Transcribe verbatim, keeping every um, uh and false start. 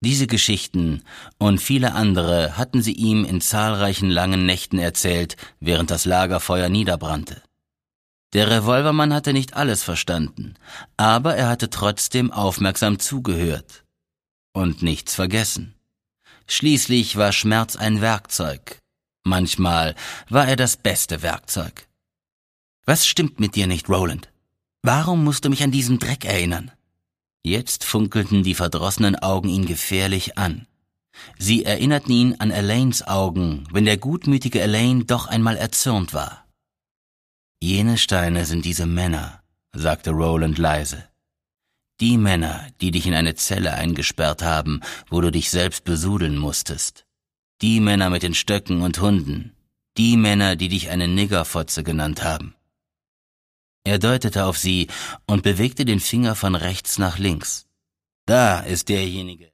Diese Geschichten und viele andere hatten sie ihm in zahlreichen langen Nächten erzählt, während das Lagerfeuer niederbrannte. Der Revolvermann hatte nicht alles verstanden, aber er hatte trotzdem aufmerksam zugehört und nichts vergessen. Schließlich war Schmerz ein Werkzeug. Manchmal war er das beste Werkzeug. »Was stimmt mit dir nicht, Roland? Warum musst du mich an diesen Dreck erinnern?« Jetzt funkelten die verdrossenen Augen ihn gefährlich an. Sie erinnerten ihn an Elaines Augen, wenn der gutmütige Elaine doch einmal erzürnt war. »Jene Steine sind diese Männer«, sagte Roland leise. »Die Männer, die dich in eine Zelle eingesperrt haben, wo du dich selbst besudeln musstest. Die Männer mit den Stöcken und Hunden. Die Männer, die dich eine Niggerfotze genannt haben.« Er deutete auf sie und bewegte den Finger von rechts nach links. »Da ist derjenige,